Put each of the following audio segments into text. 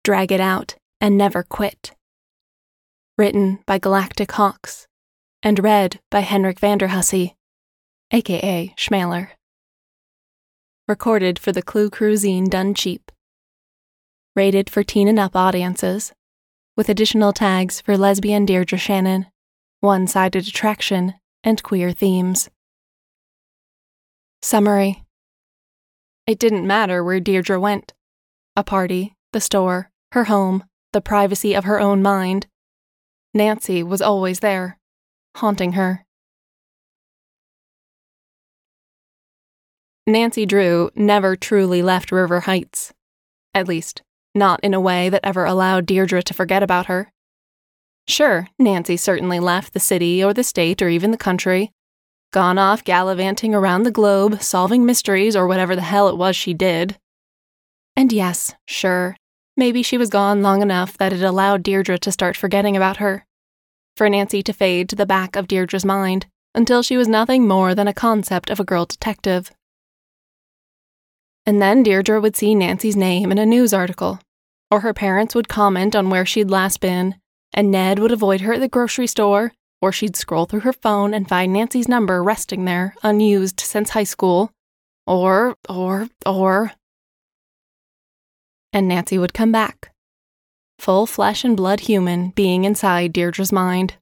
Drag It Out and Never Quit. Written by Galactic Hawks and read by Henrik Vanderhussy, aka Schmaler. Recorded for the Clue Cruisine Done Cheap. Rated for teen and up audiences, with additional tags for lesbian Deirdre Shannon, one-sided attraction, and queer themes. Summary. It didn't matter where Deirdre went. A party, the store, her home, the privacy of her own mind. Nancy was always there, haunting her. Nancy Drew never truly left River Heights. At least, not in a way that ever allowed Deirdre to forget about her. Sure, Nancy certainly left the city or the state or even the country, gone off gallivanting around the globe, solving mysteries or whatever the hell it was she did. And yes, sure, maybe she was gone long enough that it allowed Deirdre to start forgetting about her, for Nancy to fade to the back of Deirdre's mind until she was nothing more than a concept of a girl detective. And then Deirdre would see Nancy's name in a news article, or her parents would comment on where she'd last been, and Ned would avoid her at the grocery store, or she'd scroll through her phone and find Nancy's number resting there, unused since high school, or... And Nancy would come back, full flesh and blood human being inside Deirdre's mind.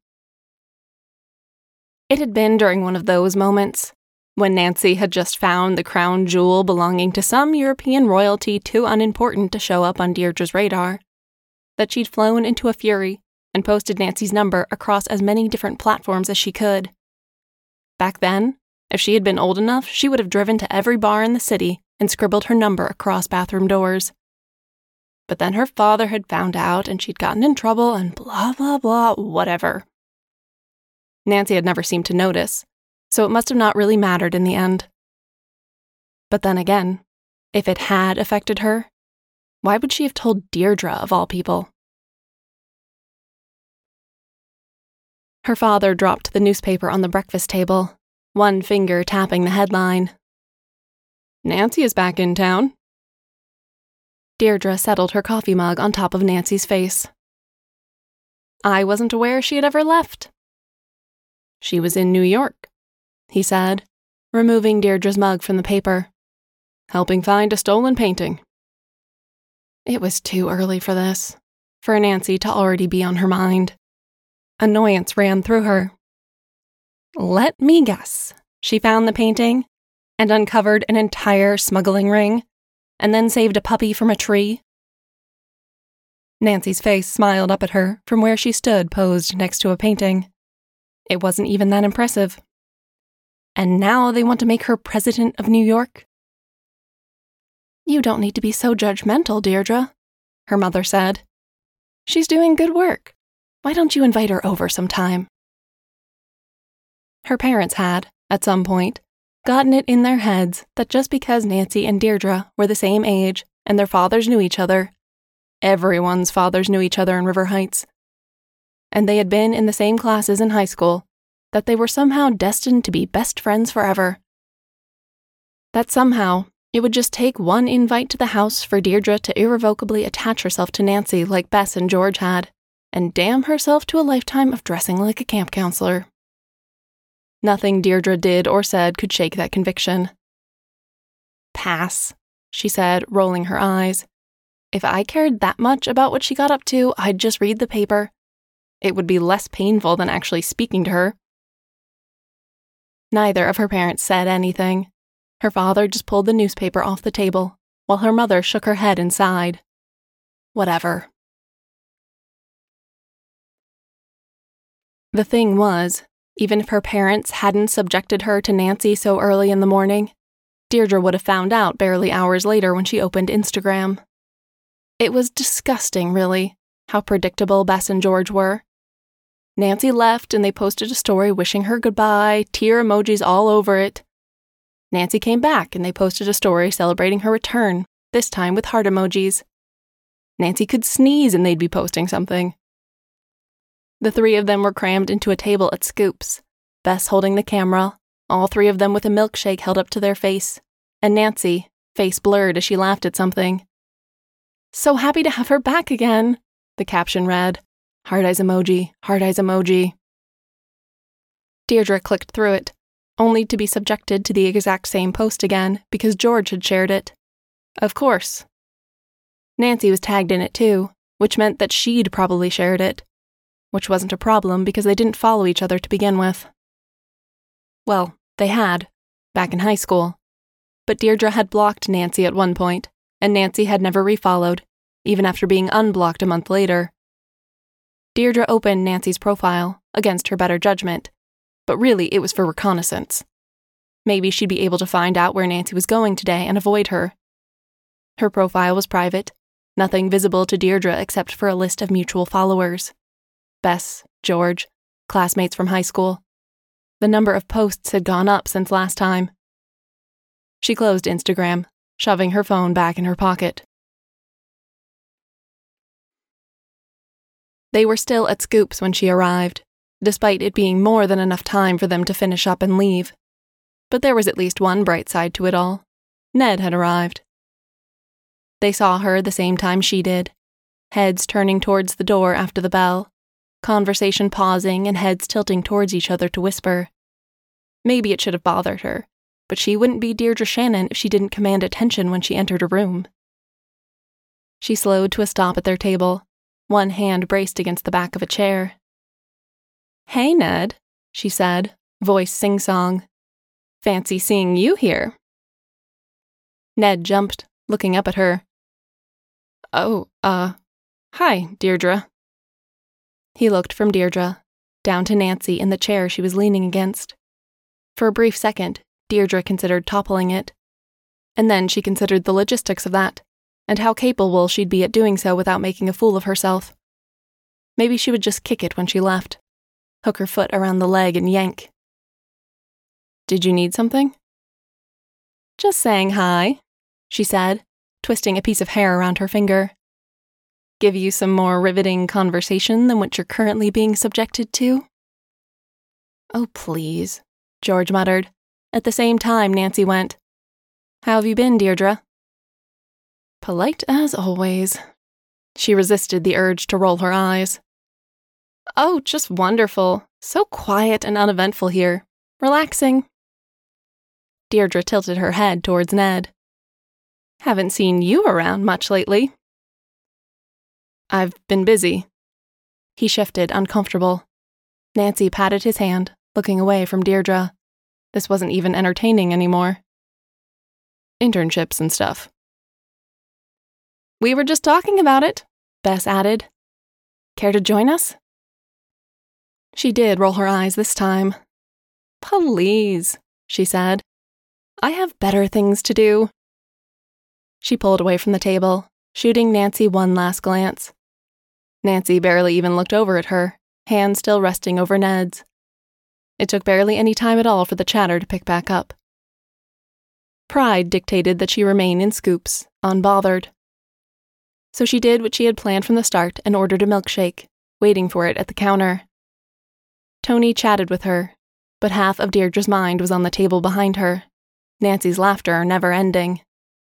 It had been during one of those moments, when Nancy had just found the crown jewel belonging to some European royalty too unimportant to show up on Deirdre's radar, that she'd flown into a fury and posted Nancy's number across as many different platforms as she could. Back then, if she had been old enough, she would have driven to every bar in the city and scribbled her number across bathroom doors. But then her father had found out and she'd gotten in trouble and blah, blah, blah, whatever. Nancy had never seemed to notice, so it must have not really mattered in the end. But then again, if it had affected her, why would she have told Deirdre of all people? Her father dropped the newspaper on the breakfast table, one finger tapping the headline. Nancy is back in town. Deirdre settled her coffee mug on top of Nancy's face. I wasn't aware she had ever left. She was in New York, he said, removing Deirdre's mug from the paper. Helping find a stolen painting. It was too early for this, for Nancy to already be on her mind. Annoyance ran through her. Let me guess. She found the painting and uncovered an entire smuggling ring, and then saved a puppy from a tree? Nancy's face smiled up at her from where she stood posed next to a painting. It wasn't even that impressive. And now they want to make her president of New York? You don't need to be so judgmental, Deirdre, her mother said. She's doing good work. Why don't you invite her over sometime? Her parents had, at some point, gotten it in their heads that just because Nancy and Deirdre were the same age and their fathers knew each other, everyone's fathers knew each other in River Heights, and they had been in the same classes in high school, that they were somehow destined to be best friends forever. That somehow it would just take one invite to the house for Deirdre to irrevocably attach herself to Nancy like Bess and George had, and damn herself to a lifetime of dressing like a camp counselor. Nothing Deirdre did or said could shake that conviction. Pass, she said, rolling her eyes. If I cared that much about what she got up to, I'd just read the paper. It would be less painful than actually speaking to her. Neither of her parents said anything. Her father just pulled the newspaper off the table, while her mother shook her head and sighed. Whatever. The thing was, even if her parents hadn't subjected her to Nancy so early in the morning, Deirdre would have found out barely hours later when she opened Instagram. It was disgusting, really, how predictable Bess and George were. Nancy left and they posted a story wishing her goodbye, tear emojis all over it. Nancy came back and they posted a story celebrating her return, this time with heart emojis. Nancy could sneeze and they'd be posting something. The three of them were crammed into a table at Scoops, Bess holding the camera, all three of them with a milkshake held up to their face, and Nancy, face blurred as she laughed at something. So happy to have her back again, the caption read. Heart eyes emoji, heart eyes emoji. Deirdre clicked through it, only to be subjected to the exact same post again because George had shared it. Of course. Nancy was tagged in it too, which meant that she'd probably shared it, which wasn't a problem because they didn't follow each other to begin with. Well, they had, back in high school. But Deirdre had blocked Nancy at one point, and Nancy had never refollowed, even after being unblocked a month later. Deirdre opened Nancy's profile, against her better judgment, but really it was for reconnaissance. Maybe she'd be able to find out where Nancy was going today and avoid her. Her profile was private, nothing visible to Deirdre except for a list of mutual followers. Bess, George, classmates from high school. The number of posts had gone up since last time. She closed Instagram, shoving her phone back in her pocket. They were still at Scoops when she arrived, despite it being more than enough time for them to finish up and leave. But there was at least one bright side to it all. Ned had arrived. They saw her the same time she did, heads turning towards the door after the bell, conversation pausing and heads tilting towards each other to whisper. Maybe it should have bothered her, but she wouldn't be Deirdre Shannon if she didn't command attention when she entered a room. She slowed to a stop at their table, one hand braced against the back of a chair. "Hey, Ned," she said, voice sing-song. "Fancy seeing you here." Ned jumped, looking up at her. "Oh, hi, Deirdre." He looked from Deirdre, down to Nancy in the chair she was leaning against. For a brief second, Deirdre considered toppling it. And then she considered the logistics of that, and how capable she'd be at doing so without making a fool of herself. Maybe she would just kick it when she left, hook her foot around the leg and yank. "Did you need something?" "Just saying hi," she said, twisting a piece of hair around her finger. "Give you some more riveting conversation than what you're currently being subjected to?" "Oh, please," George muttered. At the same time, Nancy went, "How have you been, Deirdre?" "Polite as always." She resisted the urge to roll her eyes. "Oh, just wonderful. So quiet and uneventful here. Relaxing." Deirdre tilted her head towards Ned. "Haven't seen you around much lately." "I've been busy." He shifted, uncomfortable. Nancy patted his hand, looking away from Deirdre. This wasn't even entertaining anymore. "Internships and stuff." "We were just talking about it," Bess added. "Care to join us?" She did roll her eyes this time. "Please," she said. "I have better things to do." She pulled away from the table, shooting Nancy one last glance. Nancy barely even looked over at her, hand still resting over Ned's. It took barely any time at all for the chatter to pick back up. Pride dictated that she remain in Scoops, unbothered. So she did what she had planned from the start and ordered a milkshake, waiting for it at the counter. Tony chatted with her, but half of Deirdre's mind was on the table behind her, Nancy's laughter never ending.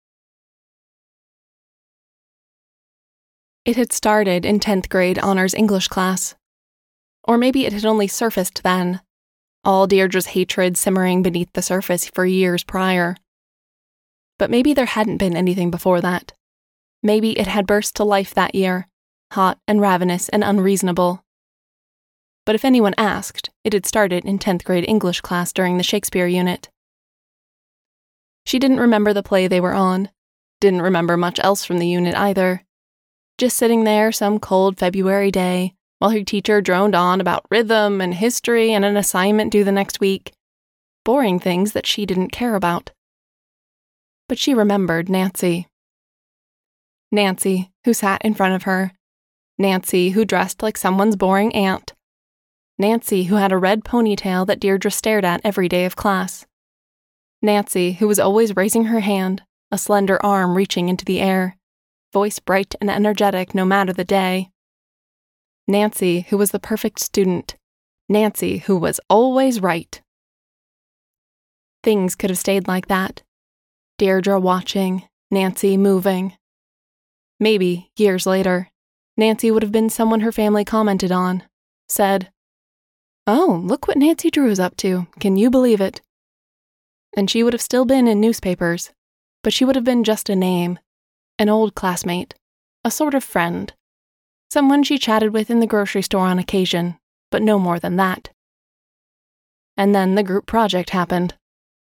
It had started in 10th grade honors English class. Or maybe it had only surfaced then, all Deirdre's hatred simmering beneath the surface for years prior. But maybe there hadn't been anything before that. Maybe it had burst to life that year, hot and ravenous and unreasonable. But if anyone asked, it had started in 10th grade English class during the Shakespeare unit. She didn't remember the play they were on, didn't remember much else from the unit either. Just sitting there some cold February day, while her teacher droned on about rhythm and history and an assignment due the next week. Boring things that she didn't care about. But she remembered Nancy. Nancy, who sat in front of her. Nancy, who dressed like someone's boring aunt. Nancy, who had a red ponytail that Deirdre stared at every day of class. Nancy, who was always raising her hand, a slender arm reaching into the air, voice bright and energetic no matter the day. Nancy, who was the perfect student. Nancy, who was always right. Things could have stayed like that. Deirdre watching, Nancy moving. Maybe, years later, Nancy would have been someone her family commented on, said, "Oh, look what Nancy Drew is up to, can you believe it?" And she would have still been in newspapers, but she would have been just a name, an old classmate, a sort of friend, someone she chatted with in the grocery store on occasion, but no more than that. And then the group project happened.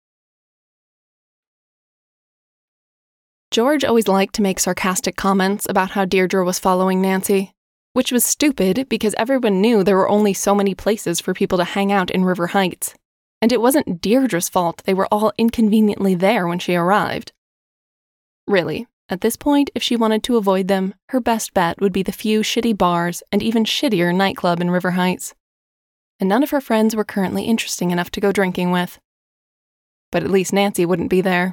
George always liked to make sarcastic comments about how Deirdre was following Nancy, which was stupid because everyone knew there were only so many places for people to hang out in River Heights, and it wasn't Deirdre's fault they were all inconveniently there when she arrived. Really, at this point, if she wanted to avoid them, her best bet would be the few shitty bars and even shittier nightclub in River Heights. And none of her friends were currently interesting enough to go drinking with. But at least Nancy wouldn't be there.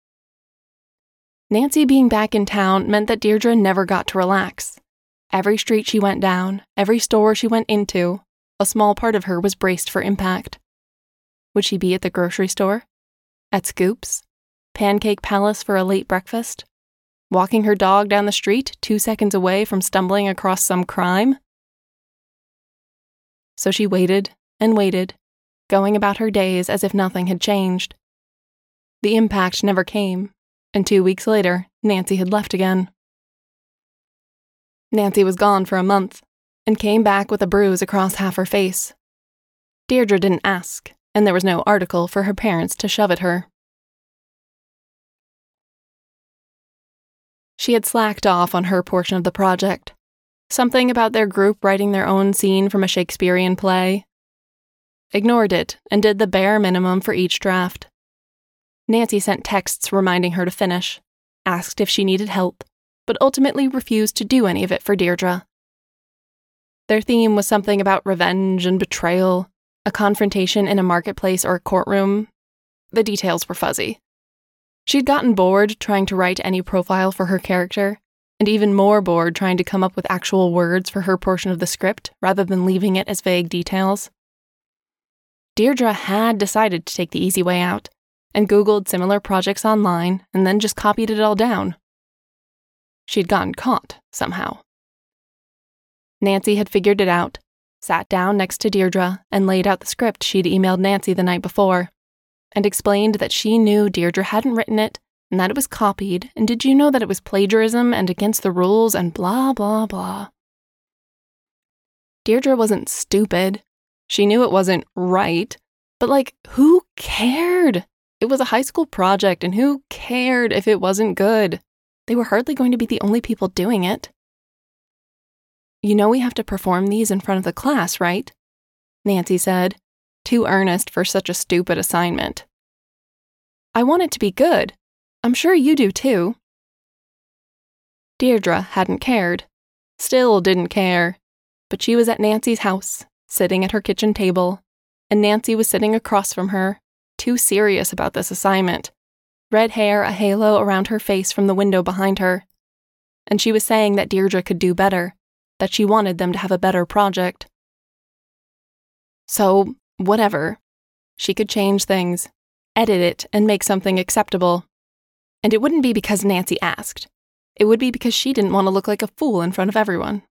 Nancy being back in town meant that Deirdre never got to relax. Every street she went down, every store she went into, a small part of her was braced for impact. Would she be at the grocery store? At Scoops? Pancake Palace for a late breakfast? Walking her dog down the street 2 seconds away from stumbling across some crime? So she waited and waited, going about her days as if nothing had changed. The impact never came, and 2 weeks later, Nancy had left again. Nancy was gone for a month, and came back with a bruise across half her face. Deirdre didn't ask, and there was no article for her parents to shove at her. She had slacked off on her portion of the project. Something about their group writing their own scene from a Shakespearean play. Ignored it, and did the bare minimum for each draft. Nancy sent texts reminding her to finish, asked if she needed help, but ultimately refused to do any of it for Deirdre. Their theme was something about revenge and betrayal, a confrontation in a marketplace or a courtroom. The details were fuzzy. She'd gotten bored trying to write any profile for her character, and even more bored trying to come up with actual words for her portion of the script rather than leaving it as vague details. Deirdre had decided to take the easy way out, and Googled similar projects online and then just copied it all down. She'd gotten caught, somehow. Nancy had figured it out, sat down next to Deirdre and laid out the script she'd emailed Nancy the night before, and explained that she knew Deirdre hadn't written it and that it was copied, and did you know that it was plagiarism and against the rules and blah, blah, blah. Deirdre wasn't stupid. She knew it wasn't right, but who cared? It was a high school project, and who cared if it wasn't good? They were hardly going to be the only people doing it. "You know we have to perform these in front of the class, right?" Nancy said, too earnest for such a stupid assignment. "I want it to be good. I'm sure you do too." Deirdre hadn't cared. Still didn't care. But she was at Nancy's house, sitting at her kitchen table, and Nancy was sitting across from her, too serious about this assignment, red hair a halo around her face from the window behind her. And she was saying that Deirdre could do better, that she wanted them to have a better project. So, whatever. She could change things, edit it, and make something acceptable. And it wouldn't be because Nancy asked. It would be because she didn't want to look like a fool in front of everyone.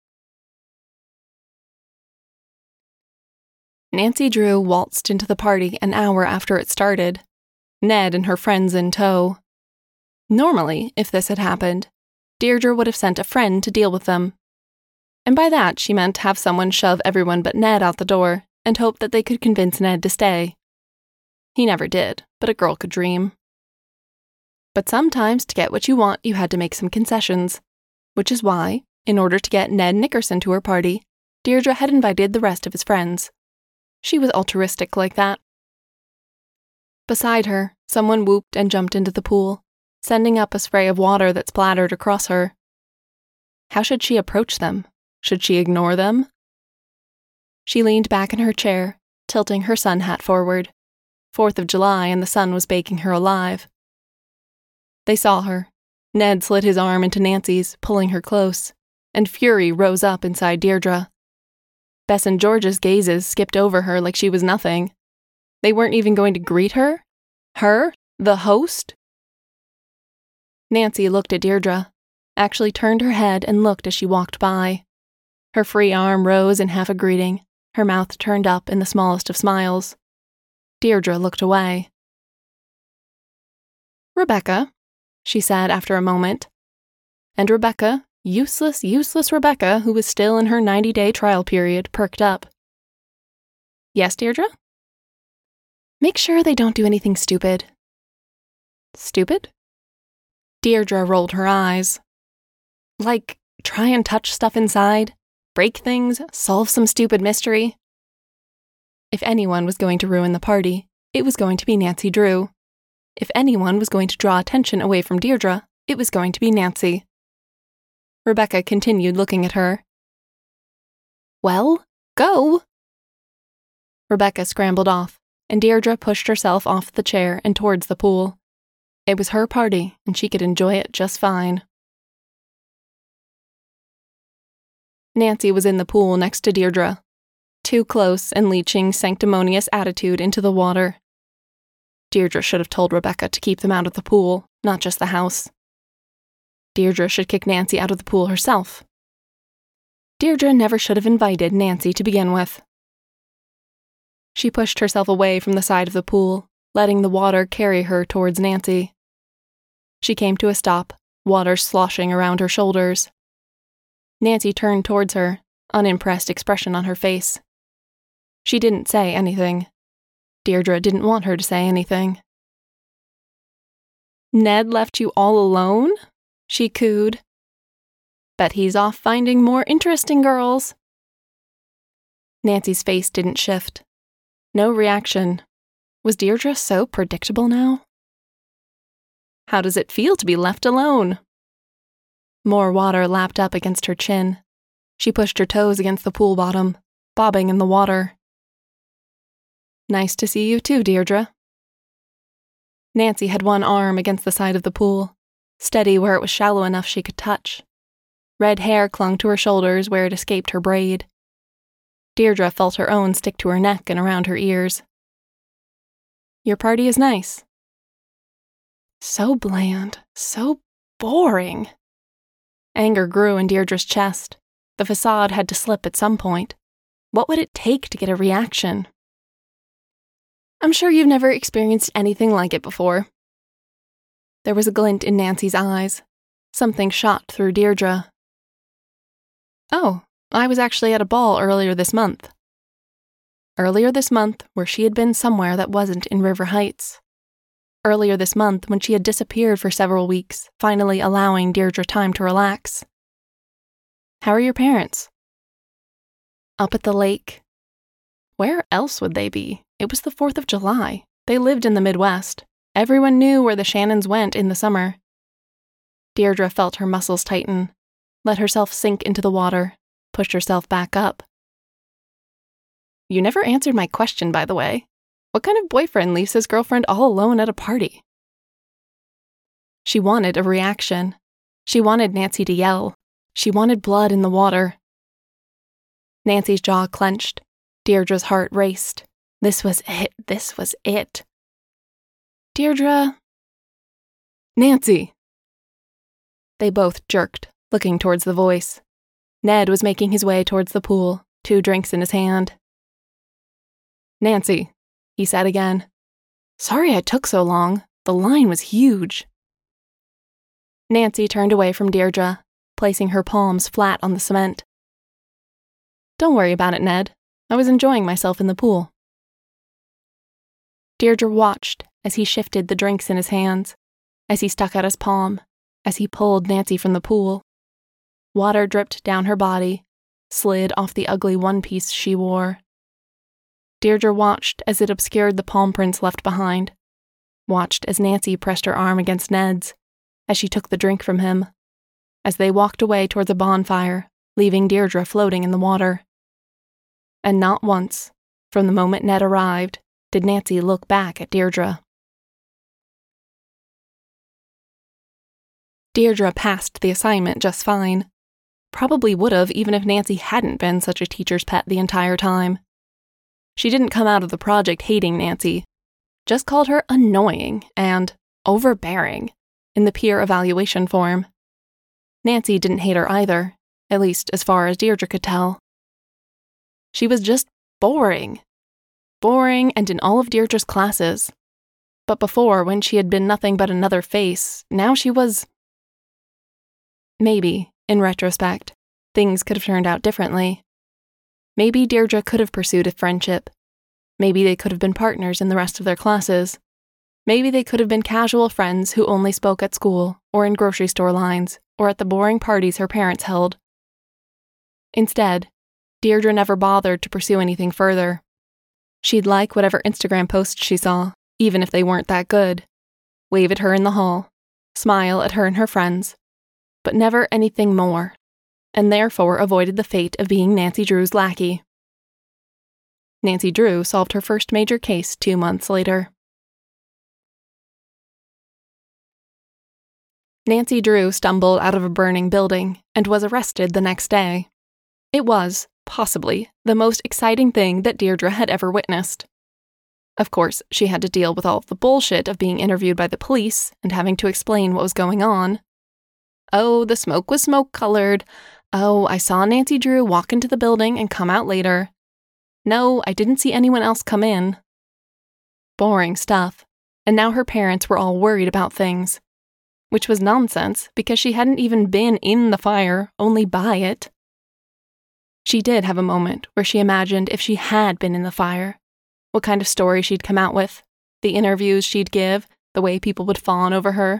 Nancy Drew waltzed into the party an hour after it started, Ned and her friends in tow. Normally, if this had happened, Deirdre would have sent a friend to deal with them. And by that, she meant have someone shove everyone but Ned out the door and hope that they could convince Ned to stay. He never did, but a girl could dream. But sometimes to get what you want, you had to make some concessions, which is why, in order to get Ned Nickerson to her party, Deirdre had invited the rest of his friends. She was altruistic like that. Beside her, someone whooped and jumped into the pool, sending up a spray of water that splattered across her. How should she approach them? Should she ignore them? She leaned back in her chair, tilting her sun hat forward. 4th of July and the sun was baking her alive. They saw her. Ned slid his arm into Nancy's, pulling her close, and fury rose up inside Deirdre. Bess and George's gazes skipped over her like she was nothing. They weren't even going to greet her? Her? The host? Nancy looked at Deirdre. actually turned her head and looked as she walked by. Her free arm rose in half a greeting, her mouth turned up in the smallest of smiles. Deirdre looked away. "Rebecca," she said after a moment. And Rebecca, useless Rebecca, who was still in her 90-day trial period, perked up. "Yes, Deirdre?" "Make sure they don't do anything stupid." "Stupid?" Deirdre rolled her eyes. "Like, try and touch stuff inside, break things, solve some stupid mystery?" If anyone was going to ruin the party, it was going to be Nancy Drew. If anyone was going to draw attention away from Deirdre, it was going to be Nancy. Rebecca continued looking at her. "Well, go!" Rebecca scrambled off, and Deirdre pushed herself off the chair and towards the pool. It was her party, and she could enjoy it just fine. Nancy was in the pool next to Deirdre, too close and leaching sanctimonious attitude into the water. Deirdre should have told Rebecca to keep them out of the pool, not just the house. Deirdre should kick Nancy out of the pool herself. Deirdre never should have invited Nancy to begin with. She pushed herself away from the side of the pool, letting the water carry her towards Nancy. She came to a stop, water sloshing around her shoulders. Nancy turned towards her, unimpressed expression on her face. She didn't say anything. Deirdre didn't want her to say anything. "Ned left you all alone?" she cooed. "Bet he's off finding more interesting girls." Nancy's face didn't shift. No reaction. Was Deirdre so predictable now? "How does it feel to be left alone?" More water lapped up against her chin. She pushed her toes against the pool bottom, bobbing in the water. "Nice to see you too, Deirdre." Nancy had one arm against the side of the pool, steady where it was shallow enough she could touch. Red hair clung to her shoulders where it escaped her braid. Deirdre felt her own stick to her neck and around her ears. "Your party is nice." So bland, so boring. Anger grew in Deirdre's chest. The facade had to slip at some point. What would it take to get a reaction? "I'm sure you've never experienced anything like it before." There was a glint in Nancy's eyes. Something shot through Deirdre. "Oh, I was actually at a ball earlier this month." Earlier this month, where she had been somewhere that wasn't in River Heights. Earlier this month, when she had disappeared for several weeks, finally allowing Deirdre time to relax. "How are your parents?" "Up at the lake." Where else would they be? It was the 4th of July. They lived in the Midwest. Everyone knew where the Shannons went in the summer. Deirdre felt her muscles tighten, let herself sink into the water, pushed herself back up. "You never answered my question, by the way. What kind of boyfriend leaves his girlfriend all alone at a party?" She wanted a reaction. She wanted Nancy to yell. She wanted blood in the water. Nancy's jaw clenched. Deirdre's heart raced. This was it. This was it. "Deirdre." "Nancy." They both jerked, looking towards the voice. Ned was making his way towards the pool, 2 drinks in his hand. "Nancy," he said again. "Sorry I took so long. The line was huge." Nancy turned away from Deirdre, placing her palms flat on the cement. "Don't worry about it, Ned. I was enjoying myself in the pool." Deirdre watched as he shifted the drinks in his hands, as he stuck out his palm, as he pulled Nancy from the pool. Water dripped down her body, slid off the ugly one-piece she wore. Deirdre watched as it obscured the palm prints left behind, watched as Nancy pressed her arm against Ned's, as she took the drink from him, as they walked away toward the bonfire, leaving Deirdre floating in the water. And not once, from the moment Ned arrived, did Nancy look back at Deirdre. Deirdre passed the assignment just fine. Probably would have even if Nancy hadn't been such a teacher's pet the entire time. She didn't come out of the project hating Nancy, just called her annoying and overbearing in the peer evaluation form. Nancy didn't hate her either, at least as far as Deirdre could tell. She was just boring. Boring and in all of Deirdre's classes. But before, when she had been nothing but another face, now she was... Maybe, in retrospect, things could have turned out differently. Maybe Deirdre could have pursued a friendship. Maybe they could have been partners in the rest of their classes. Maybe they could have been casual friends who only spoke at school, or in grocery store lines, or at the boring parties her parents held. Instead, Deirdre never bothered to pursue anything further. She'd like whatever Instagram posts she saw, even if they weren't that good, wave at her in the hall, smile at her and her friends, but never anything more, and therefore avoided the fate of being Nancy Drew's lackey. Nancy Drew solved her first major case 2 months later. Nancy Drew stumbled out of a burning building and was arrested the next day. It was, possibly, the most exciting thing that Deirdre had ever witnessed. Of course, she had to deal with all of the bullshit of being interviewed by the police and having to explain what was going on. Oh, the smoke was smoke-colored. Oh, I saw Nancy Drew walk into the building and come out later. No, I didn't see anyone else come in. Boring stuff, and now her parents were all worried about things. Which was nonsense, because she hadn't even been in the fire, only by it. She did have a moment where she imagined if she had been in the fire, what kind of story she'd come out with, the interviews she'd give, the way people would fawn over her.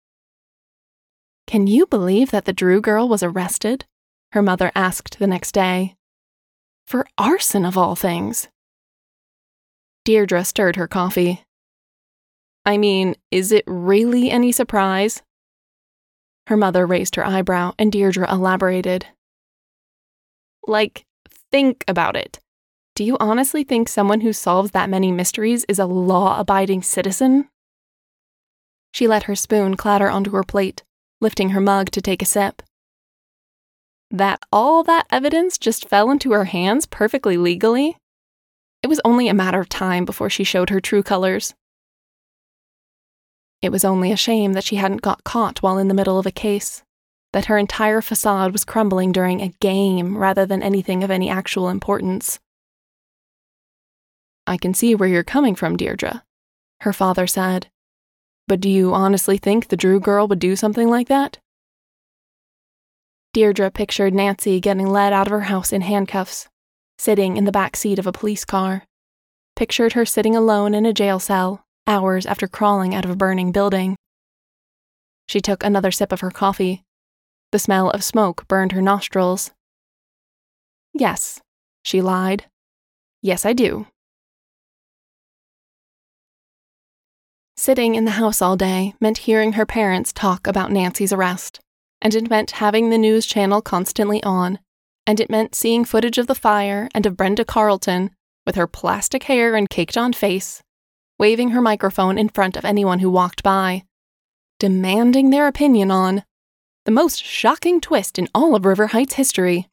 "Can you believe that the Drew girl was arrested?" her mother asked the next day. "For arson of all things." Deirdre stirred her coffee. "I mean, is it really any surprise?" Her mother raised her eyebrow and Deirdre elaborated. "Like, think about it. Do you honestly think someone who solves that many mysteries is a law-abiding citizen?" She let her spoon clatter onto her plate, lifting her mug to take a sip. That all that evidence just fell into her hands perfectly legally? It was only a matter of time before she showed her true colors. It was only a shame that she hadn't got caught while in the middle of a case, that her entire facade was crumbling during a game rather than anything of any actual importance. "I can see where you're coming from, Deirdre," her father said. "But do you honestly think the Drew girl would do something like that?" Deirdre pictured Nancy getting led out of her house in handcuffs, sitting in the back seat of a police car. Pictured her sitting alone in a jail cell, hours after crawling out of a burning building. She took another sip of her coffee. The smell of smoke burned her nostrils. "Yes," she lied. "Yes, I do." Sitting in the house all day meant hearing her parents talk about Nancy's arrest, and it meant having the news channel constantly on, and it meant seeing footage of the fire and of Brenda Carlton, with her plastic hair and caked-on face, waving her microphone in front of anyone who walked by, demanding their opinion on the most shocking twist in all of River Heights history.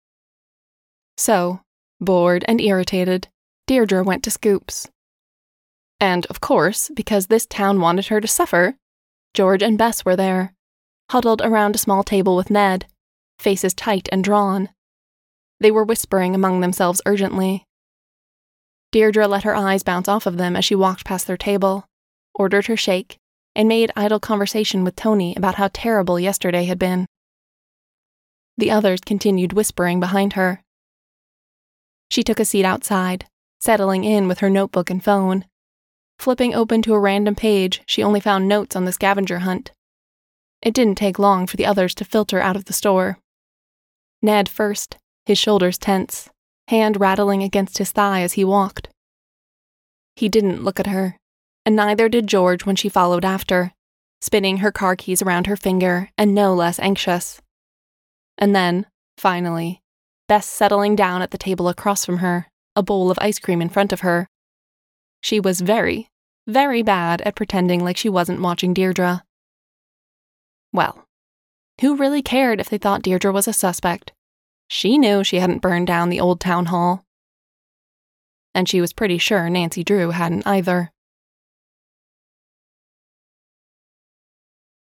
So, bored and irritated, Deirdre went to Scoops. And, of course, because this town wanted her to suffer, George and Bess were there, huddled around a small table with Ned, faces tight and drawn. They were whispering among themselves urgently. Deirdre let her eyes bounce off of them as she walked past their table, ordered her shake, and made idle conversation with Tony about how terrible yesterday had been. The others continued whispering behind her. She took a seat outside, settling in with her notebook and phone. Flipping open to a random page, she only found notes on the scavenger hunt. It didn't take long for the others to filter out of the store. Ned first, his shoulders tense, hand rattling against his thigh as he walked. He didn't look at her, and neither did George when she followed after, spinning her car keys around her finger and no less anxious. And then, finally, Bess settling down at the table across from her, a bowl of ice cream in front of her. She was very, very bad at pretending like she wasn't watching Deirdre. Well, who really cared if they thought Deirdre was a suspect? She knew she hadn't burned down the old town hall. And she was pretty sure Nancy Drew hadn't either.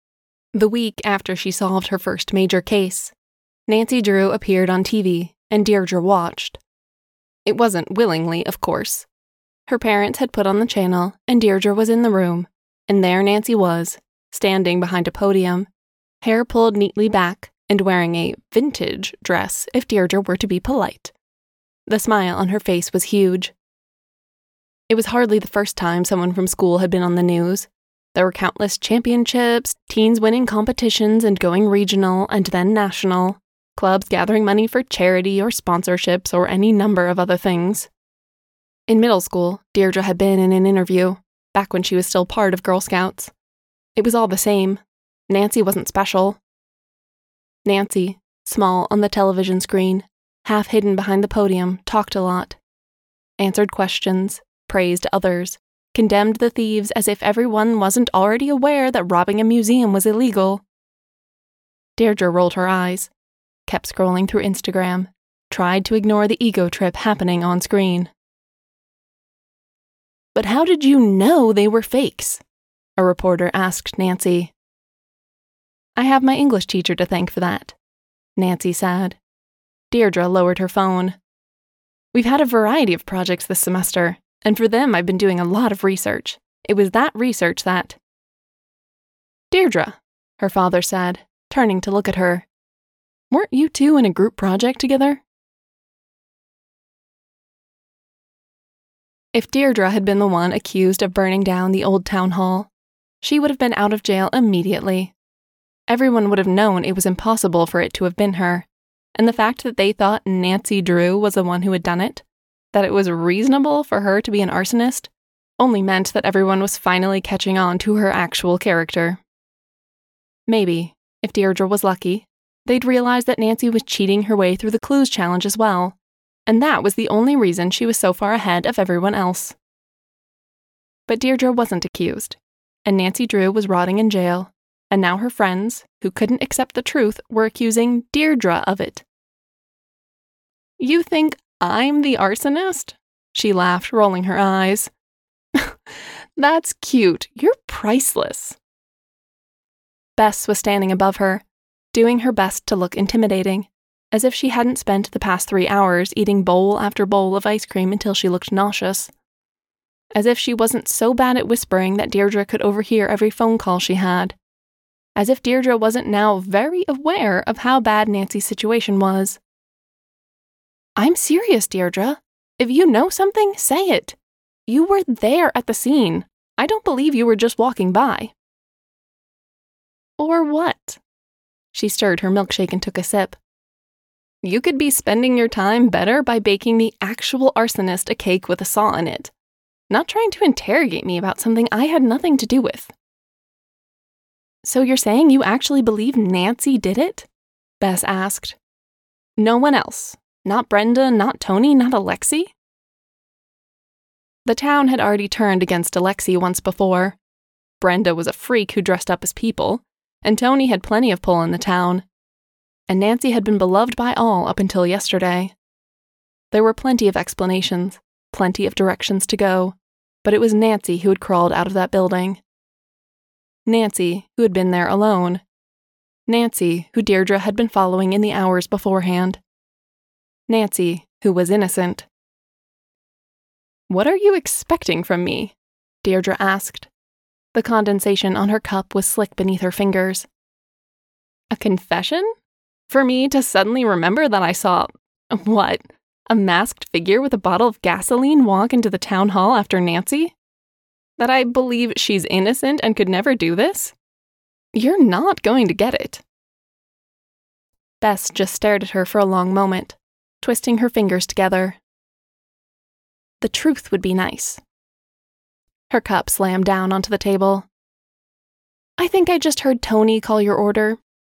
The week after she solved her first major case, Nancy Drew appeared on TV, and Deirdre watched. It wasn't willingly, of course. Her parents had put on the channel, and Deirdre was in the room, and there Nancy was, standing behind a podium, hair pulled neatly back, and wearing a vintage dress if Deirdre were to be polite. The smile on her face was huge. It was hardly the first time someone from school had been on the news. There were countless championships, teens winning competitions and going regional and then national, clubs gathering money for charity or sponsorships or any number of other things. In middle school, Deirdre had been in an interview, back when she was still part of Girl Scouts. It was all the same. Nancy wasn't special. Nancy, small on the television screen, half hidden behind the podium, talked a lot. Answered questions, praised others, condemned the thieves as if everyone wasn't already aware that robbing a museum was illegal. Deirdre rolled her eyes, kept scrolling through Instagram, tried to ignore the ego trip happening on screen. "But how did you know they were fakes?" a reporter asked Nancy. "I have my English teacher to thank for that," Nancy said. Deirdre lowered her phone. "We've had a variety of projects this semester, and for them I've been doing a lot of research. It was that research that—" "Deirdre," her father said, turning to look at her. "Weren't you two in a group project together?" If Deirdre had been the one accused of burning down the old town hall, she would have been out of jail immediately. Everyone would have known it was impossible for it to have been her, and the fact that they thought Nancy Drew was the one who had done it, that it was reasonable for her to be an arsonist, only meant that everyone was finally catching on to her actual character. Maybe, if Deirdre was lucky, they'd realize that Nancy was cheating her way through the clues challenge as well, and that was the only reason she was so far ahead of everyone else. But Deirdre wasn't accused, and Nancy Drew was rotting in jail, and now her friends, who couldn't accept the truth, were accusing Deirdre of it. "You think I'm the arsonist?" she laughed, rolling her eyes. "That's cute. You're priceless." Bess was standing above her, doing her best to look intimidating, as if she hadn't spent the past 3 hours eating bowl after bowl of ice cream until she looked nauseous. As if she wasn't so bad at whispering that Deirdre could overhear every phone call she had. As if Deirdre wasn't now very aware of how bad Nancy's situation was. "I'm serious, Deirdre. If you know something, say it. You were there at the scene. I don't believe you were just walking by." "Or what?" She stirred her milkshake and took a sip. "You could be spending your time better by baking the actual arsonist a cake with a saw in it, not trying to interrogate me about something I had nothing to do with." "So you're saying you actually believe Nancy did it?" Bess asked. "No one else. Not Brenda, not Tony, not Alexi?" The town had already turned against Alexi once before. Brenda was a freak who dressed up as people, and Tony had plenty of pull in the town. And Nancy had been beloved by all up until yesterday. There were plenty of explanations, plenty of directions to go, but it was Nancy who had crawled out of that building. Nancy, who had been there alone. Nancy, who Deirdre had been following in the hours beforehand. Nancy, who was innocent. "What are you expecting from me?" Deirdre asked. The condensation on her cup was slick beneath her fingers. "A confession? For me to suddenly remember that I saw, what, a masked figure with a bottle of gasoline walk into the town hall after Nancy? That I believe she's innocent and could never do this? You're not going to get it." Bess just stared at her for a long moment, twisting her fingers together. The truth would be nice. Her cup slammed down onto the table. "I think I just heard Tony call your order."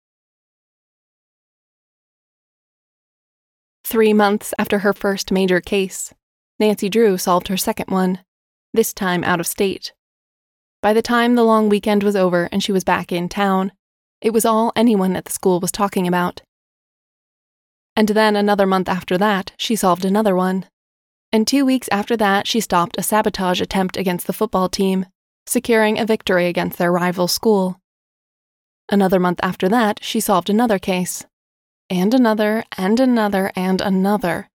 3 months after her first major case, Nancy Drew solved her second one, this time out of state. By the time the long weekend was over and she was back in town, it was all anyone at the school was talking about. And then another month after that, she solved another one. And 2 weeks after that, she stopped a sabotage attempt against the football team, securing a victory against their rival school. Another month after that, she solved another case. And another, and another, and another.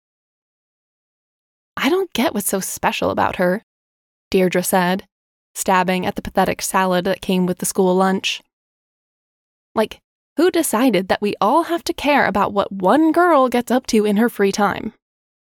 I don't get what's so special about her, Deirdre said, stabbing at the pathetic salad that came with the school lunch. Like, who decided that we all have to care about what one girl gets up to in her free time?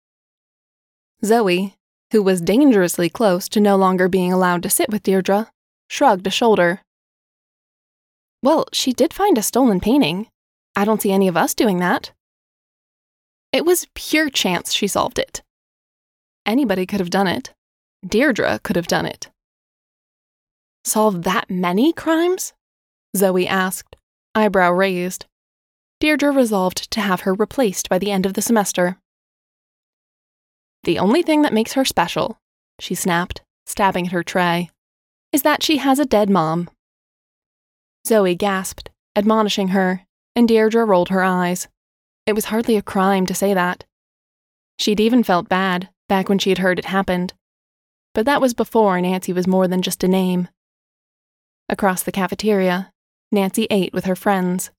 Zoe, who was dangerously close to no longer being allowed to sit with Deirdre, shrugged a shoulder. Well, she did find a stolen painting. I don't see any of us doing that. It was pure chance she solved it. Anybody could have done it. Deirdre could have done it. Solve that many crimes? Zoe asked, eyebrow raised. Deirdre resolved to have her replaced by the end of the semester. The only thing that makes her special, she snapped, stabbing at her tray, is that she has a dead mom. Zoe gasped, admonishing her, and Deirdre rolled her eyes. It was hardly a crime to say that. She'd even felt bad back when she had heard it happened. But that was before Nancy was more than just a name. Across the cafeteria, Nancy ate with her friends.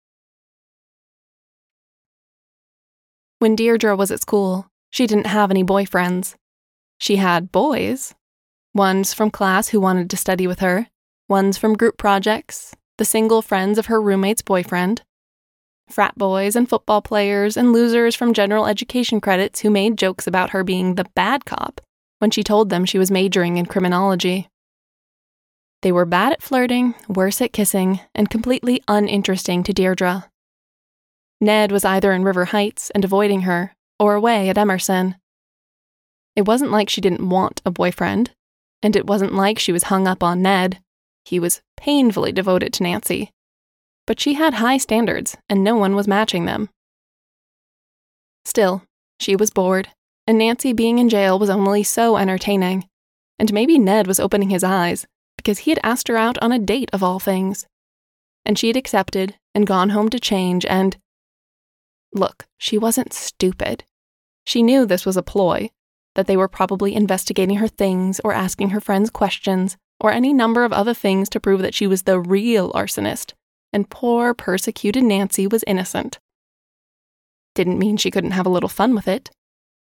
When Deirdre was at school, she didn't have any boyfriends. She had boys. Ones from class who wanted to study with her, ones from group projects, the single friends of her roommate's boyfriend, frat boys and football players and losers from general education credits who made jokes about her being the bad cop when she told them she was majoring in criminology. They were bad at flirting, worse at kissing, and completely uninteresting to Deirdre. Ned was either in River Heights and avoiding her, or away at Emerson. It wasn't like she didn't want a boyfriend, and it wasn't like she was hung up on Ned. He was painfully devoted to Nancy. But she had high standards, and no one was matching them. Still, she was bored, and Nancy being in jail was only so entertaining, and maybe Ned was opening his eyes, because he had asked her out on a date of all things. And she had accepted, and gone home to change, and... Look, she wasn't stupid. She knew this was a ploy, that they were probably investigating her things or asking her friends questions, or any number of other things to prove that she was the real arsonist, and poor, persecuted Nancy was innocent. Didn't mean she couldn't have a little fun with it.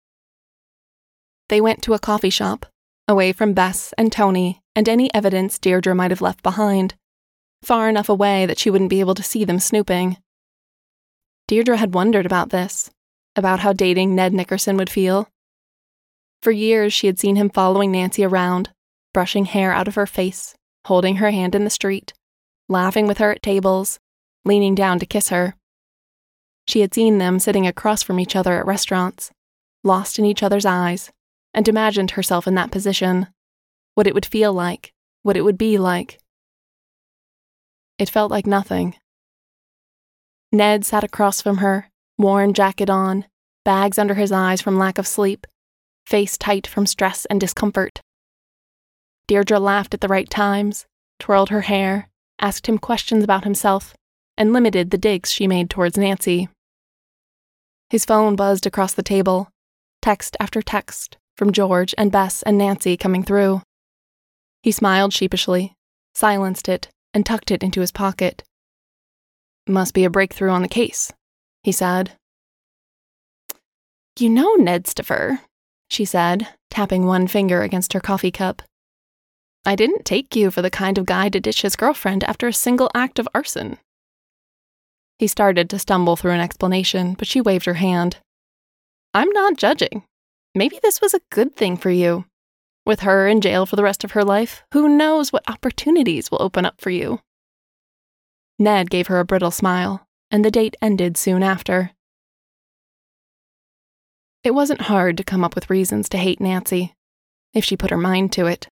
They went to a coffee shop, away from Bess and Tony and any evidence Deirdre might have left behind, far enough away that she wouldn't be able to see them snooping. Deirdre had wondered about this, about how dating Ned Nickerson would feel. For years she had seen him following Nancy around, brushing hair out of her face, holding her hand in the street, laughing with her at tables, leaning down to kiss her. She had seen them sitting across from each other at restaurants, lost in each other's eyes, and imagined herself in that position, what it would feel like, what it would be like. It felt like nothing. Ned sat across from her, worn jacket on, bags under his eyes from lack of sleep, face tight from stress and discomfort. Deirdre laughed at the right times, twirled her hair, asked him questions about himself, and limited the digs she made towards Nancy. His phone buzzed across the table, text after text from George and Bess and Nancy coming through. He smiled sheepishly, silenced it, and tucked it into his pocket. "Must be a breakthrough on the case," he said. "You know, Ned Stiffer," she said, tapping one finger against her coffee cup. "I didn't take you for the kind of guy to ditch his girlfriend after a single act of arson." He started to stumble through an explanation, but she waved her hand. "I'm not judging. Maybe this was a good thing for you. With her in jail for the rest of her life, who knows what opportunities will open up for you?" Ned gave her a brittle smile, and the date ended soon after. It wasn't hard to come up with reasons to hate Nancy, if she put her mind to it.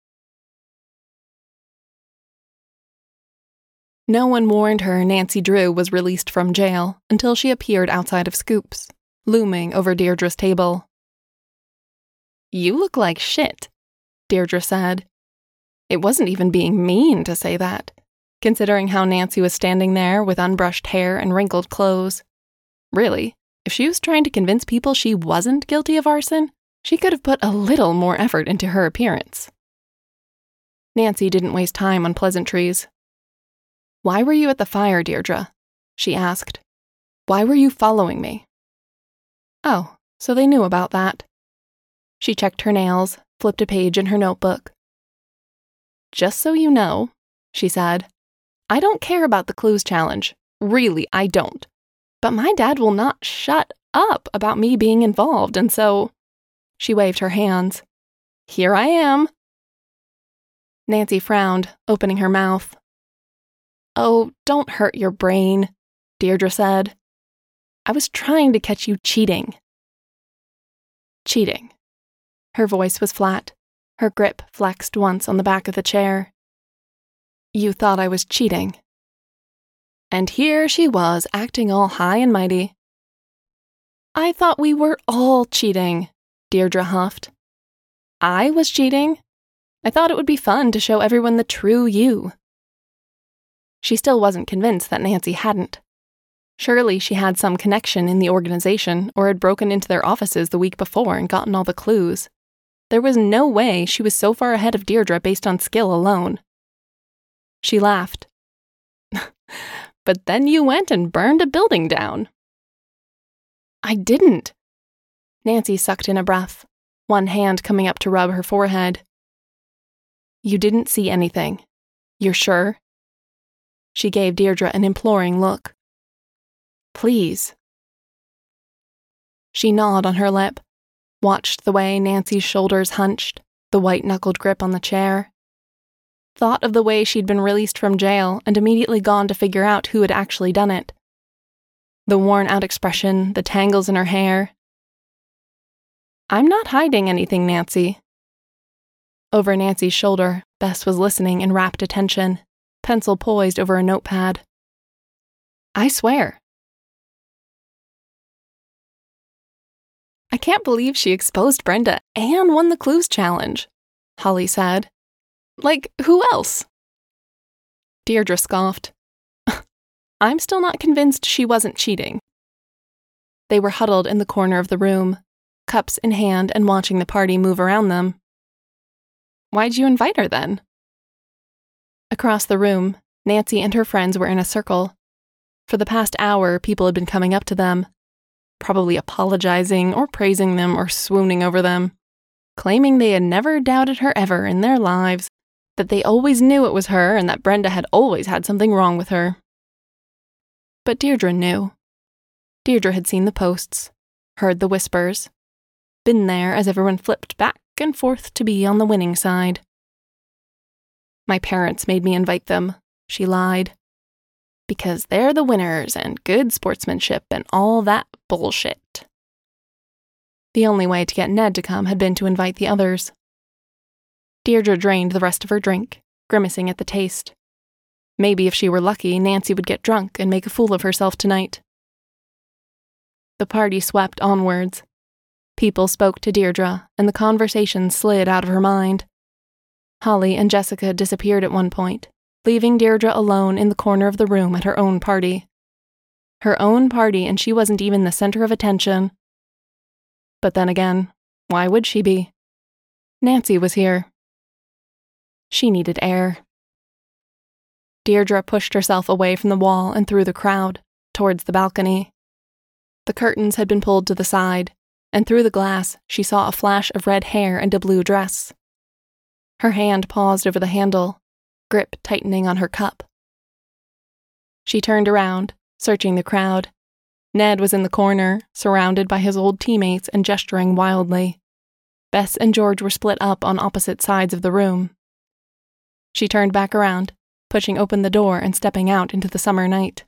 No one warned her Nancy Drew was released from jail until she appeared outside of Scoops, looming over Deirdre's table. "You look like shit," Deirdre said. It wasn't even being mean to say that, considering how Nancy was standing there with unbrushed hair and wrinkled clothes. Really, if she was trying to convince people she wasn't guilty of arson, she could have put a little more effort into her appearance. Nancy didn't waste time on pleasantries. "Why were you at the fire, Deirdre?" she asked. "Why were you following me?" Oh, so they knew about that. She checked her nails, flipped a page in her notebook. "Just so you know," she said, "I don't care about the clues challenge. Really, I don't. But my dad will not shut up about me being involved, and so—" She waved her hands. "Here I am." Nancy frowned, opening her mouth. "Oh, don't hurt your brain," Deirdre said. "I was trying to catch you cheating." Cheating. Her voice was flat. Her grip flexed once on the back of the chair. "You thought I was cheating." And here she was, acting all high and mighty. "I thought we were all cheating," Deirdre huffed. "I was cheating? I thought it would be fun to show everyone the true you." She still wasn't convinced that Nancy hadn't. Surely she had some connection in the organization or had broken into their offices the week before and gotten all the clues. There was no way she was so far ahead of Deirdre based on skill alone. She laughed. "But then you went and burned a building down." "I didn't." Nancy sucked in a breath, one hand coming up to rub her forehead. "You didn't see anything. You're sure?" She gave Deirdre an imploring look. "Please." She gnawed on her lip, watched the way Nancy's shoulders hunched, the white-knuckled grip on the chair. Thought of the way she'd been released from jail and immediately gone to figure out who had actually done it. The worn-out expression, the tangles in her hair. "I'm not hiding anything, Nancy." Over Nancy's shoulder, Bess was listening in rapt attention, pencil poised over a notepad. "I swear." "I can't believe she exposed Brenda and won the clues challenge," Holly said. "Like, who else?" Deirdre scoffed. "I'm still not convinced she wasn't cheating." They were huddled in the corner of the room, cups in hand and watching the party move around them. "Why'd you invite her then?" Across the room, Nancy and her friends were in a circle. For the past hour, people had been coming up to them, probably apologizing or praising them or swooning over them, claiming they had never doubted her ever in their lives, that they always knew it was her and that Brenda had always had something wrong with her. But Deirdre knew. Deirdre had seen the posts, heard the whispers, been there as everyone flipped back and forth to be on the winning side. "My parents made me invite them," she lied. "Because they're the winners and good sportsmanship and all that bullshit." The only way to get Ned to come had been to invite the others. Deirdre drained the rest of her drink, grimacing at the taste. Maybe if she were lucky, Nancy would get drunk and make a fool of herself tonight. The party swept onwards. People spoke to Deirdre, and the conversation slid out of her mind. Holly and Jessica disappeared at one point, leaving Deirdre alone in the corner of the room at her own party. Her own party, and she wasn't even the center of attention. But then again, why would she be? Nancy was here. She needed air. Deirdre pushed herself away from the wall and through the crowd, towards the balcony. The curtains had been pulled to the side, and through the glass she saw a flash of red hair and a blue dress. Her hand paused over the handle, grip tightening on her cup. She turned around, searching the crowd. Ned was in the corner, surrounded by his old teammates and gesturing wildly. Bess and George were split up on opposite sides of the room. She turned back around, pushing open the door and stepping out into the summer night.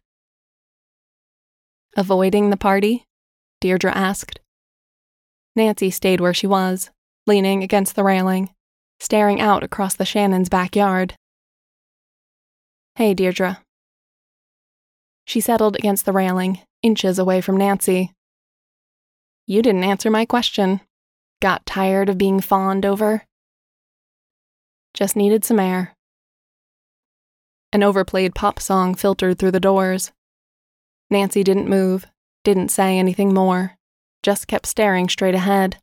"Avoiding the party?" Deirdre asked. Nancy stayed where she was, leaning against the railing, staring out across the Shannons' backyard. "Hey, Deirdre." She settled against the railing, inches away from Nancy. "You didn't answer my question. Got tired of being fawned over?" "Just needed some air." An overplayed pop song filtered through the doors. Nancy didn't move, didn't say anything more, just kept staring straight ahead.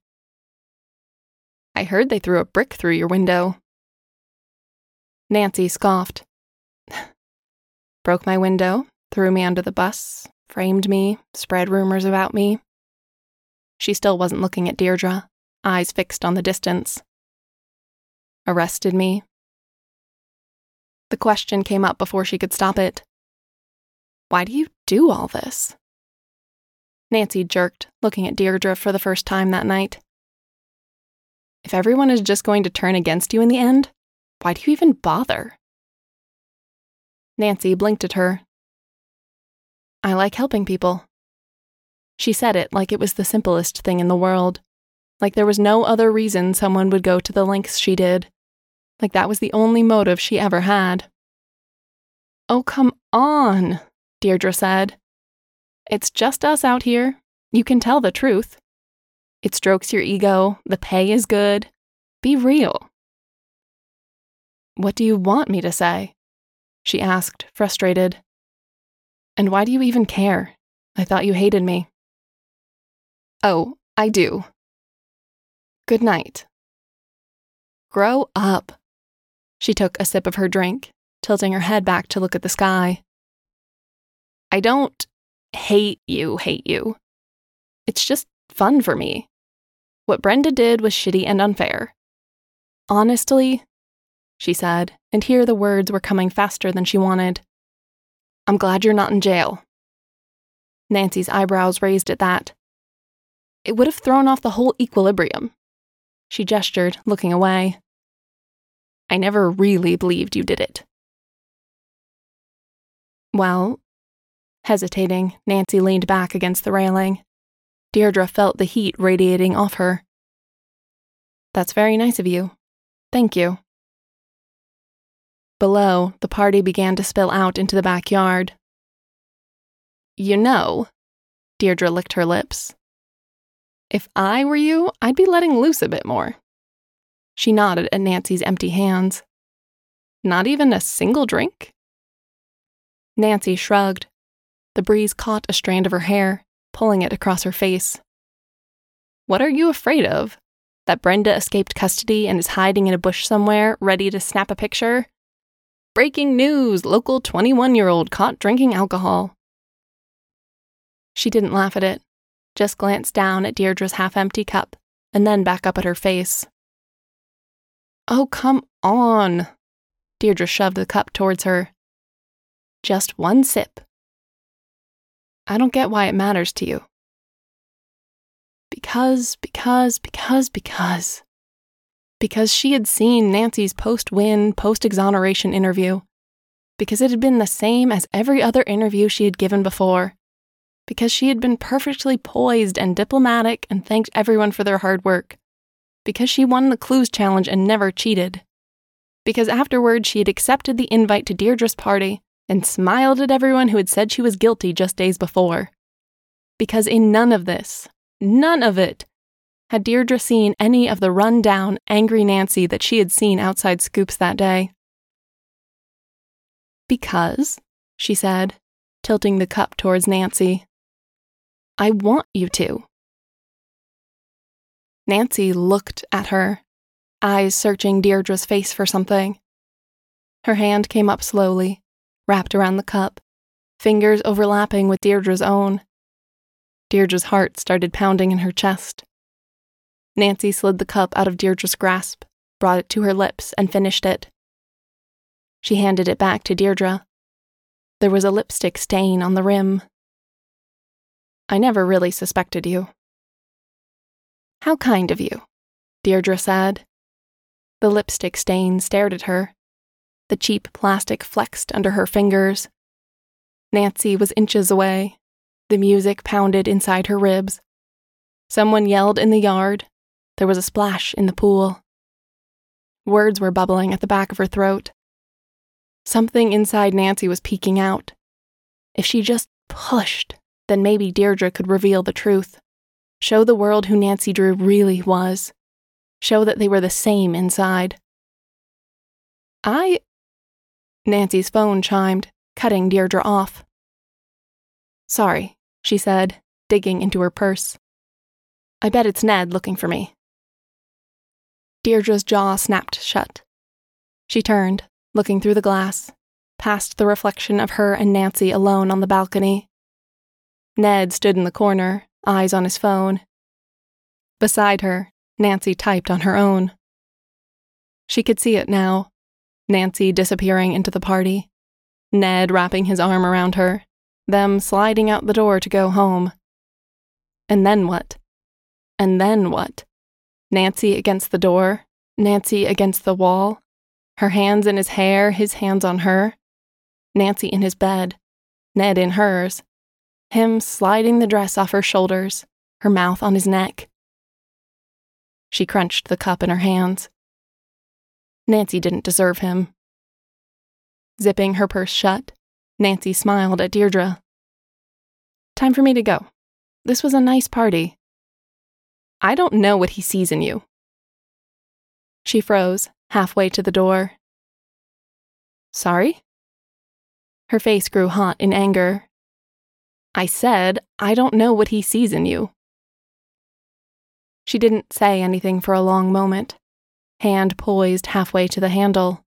"I heard they threw a brick through your window." Nancy scoffed. Broke my window, threw me under the bus, framed me, spread rumors about me. She still wasn't looking at Deirdre, eyes fixed on the distance. Arrested me. The question came up before she could stop it. Why do you do all this? Nancy jerked, looking at Deirdre for the first time that night. If everyone is just going to turn against you in the end, why do you even bother? Nancy blinked at her. I like helping people. She said it like it was the simplest thing in the world, like there was no other reason someone would go to the lengths she did, like that was the only motive she ever had. Oh, come on, Deirdre said. It's just us out here. You can tell the truth. It strokes your ego. The pay is good. Be real. What do you want me to say? She asked, frustrated. And why do you even care? I thought you hated me. Oh, I do. Good night. Grow up. She took a sip of her drink, tilting her head back to look at the sky. I don't hate you. It's just fun for me. What Brenda did was shitty and unfair. Honestly, she said, and here the words were coming faster than she wanted. I'm glad you're not in jail. Nancy's eyebrows raised at that. It would have thrown off the whole equilibrium. She gestured, looking away. I never really believed you did it. Well, hesitating, Nancy leaned back against the railing. Deirdre felt the heat radiating off her. That's very nice of you. Thank you. Below, the party began to spill out into the backyard. You know, Deirdre licked her lips. If I were you, I'd be letting loose a bit more. She nodded at Nancy's empty hands. Not even a single drink? Nancy shrugged. The breeze caught a strand of her hair, pulling it across her face. What are you afraid of? That Brenda escaped custody and is hiding in a bush somewhere, ready to snap a picture? Breaking news! Local 21-year-old caught drinking alcohol. She didn't laugh at it, just glanced down at Deirdre's half-empty cup, and then back up at her face. Oh, come on! Deirdre shoved the cup towards her. Just one sip. I don't get why it matters to you. Because she had seen Nancy's post-win, post-exoneration interview. Because it had been the same as every other interview she had given before. Because she had been perfectly poised and diplomatic and thanked everyone for their hard work. Because she won the clues challenge and never cheated. Because afterward she had accepted the invite to Deirdre's party and smiled at everyone who had said she was guilty just days before. Because in none of it, had Deirdre seen any of the run-down, angry Nancy that she had seen outside Scoops that day. Because, she said, tilting the cup towards Nancy, I want you to. Nancy looked at her, eyes searching Deirdre's face for something. Her hand came up slowly, wrapped around the cup, fingers overlapping with Deirdre's own. Deirdre's heart started pounding in her chest. Nancy slid the cup out of Deirdre's grasp, brought it to her lips, and finished it. She handed it back to Deirdre. There was a lipstick stain on the rim. I never really suspected you. How kind of you, Deirdre said. The lipstick stain stared at her. The cheap plastic flexed under her fingers. Nancy was inches away. The music pounded inside her ribs. Someone yelled in the yard. There was a splash in the pool. Words were bubbling at the back of her throat. Something inside Nancy was peeking out. If she just pushed, then maybe Deirdre could reveal the truth. Show the world who Nancy Drew really was. Show that they were the same inside. Nancy's phone chimed, cutting Deirdre off. Sorry, she said, digging into her purse. I bet it's Ned looking for me. Deirdre's jaw snapped shut. She turned, looking through the glass, past the reflection of her and Nancy alone on the balcony. Ned stood in the corner, eyes on his phone. Beside her, Nancy typed on her own. She could see it now. Nancy disappearing into the party. Ned wrapping his arm around her. Them sliding out the door to go home. And then what? And then what? Nancy against the door, Nancy against the wall, her hands in his hair, his hands on her, Nancy in his bed, Ned in hers, him sliding the dress off her shoulders, her mouth on his neck. She crunched the cup in her hands. Nancy didn't deserve him. Zipping her purse shut, Nancy smiled at Deirdre. Time for me to go. This was a nice party. I don't know what he sees in you. She froze, halfway to the door. Sorry? Her face grew hot in anger. I said, I don't know what he sees in you. She didn't say anything for a long moment, hand poised halfway to the handle.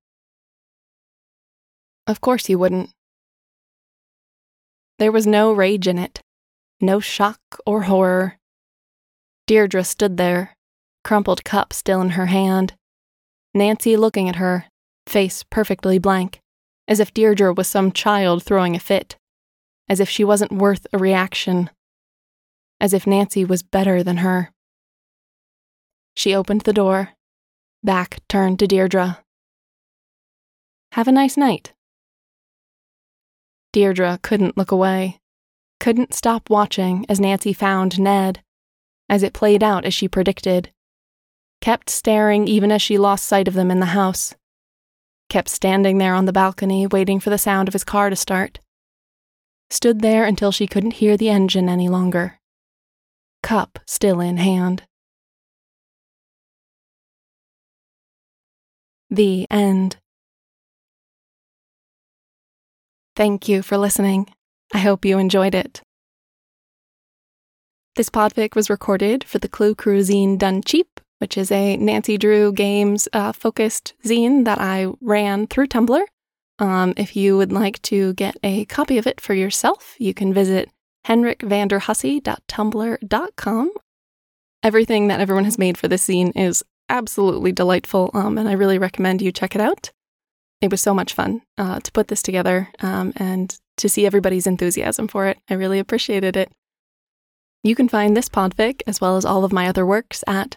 Of course you wouldn't. There was no rage in it, no shock or horror. Deirdre stood there, crumpled cup still in her hand, Nancy looking at her, face perfectly blank, as if Deirdre was some child throwing a fit, as if she wasn't worth a reaction, as if Nancy was better than her. She opened the door, back turned to Deirdre. Have a nice night. Deirdre couldn't look away, couldn't stop watching as Nancy found Ned, as it played out as she predicted. Kept staring even as she lost sight of them in the house. Kept standing there on the balcony waiting for the sound of his car to start. Stood there until she couldn't hear the engine any longer. Cup still in hand. The end. Thank you for listening. I hope you enjoyed it. This podfic was recorded for the Clue Crew zine Done Cheap, which is a Nancy Drew Games focused zine that I ran through Tumblr. If you would like to get a copy of it for yourself, you can visit henrikvanderhussey.tumblr.com. Everything that everyone has made for this zine is absolutely delightful, and I really recommend you check it out. It was so much fun to put this together and to see everybody's enthusiasm for it. I really appreciated it. You can find this podfic, as well as all of my other works, at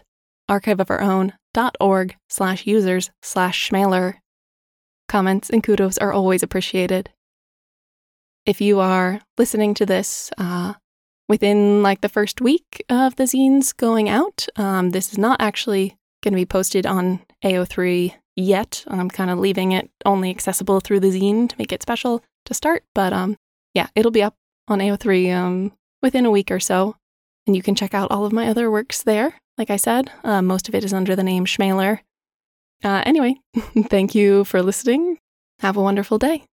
archiveofourown.org/users/schmaler. Comments and kudos are always appreciated. If you are listening to this within the first week of the zines going out, this is not actually going to be posted on AO3 yet. I'm kind of leaving it only accessible through the zine to make it special to start, but yeah, it'll be up on AO3 within a week or so, and you can check out all of my other works there. Like I said, most of it is under the name Schmaler. Anyway, thank you for listening. Have a wonderful day.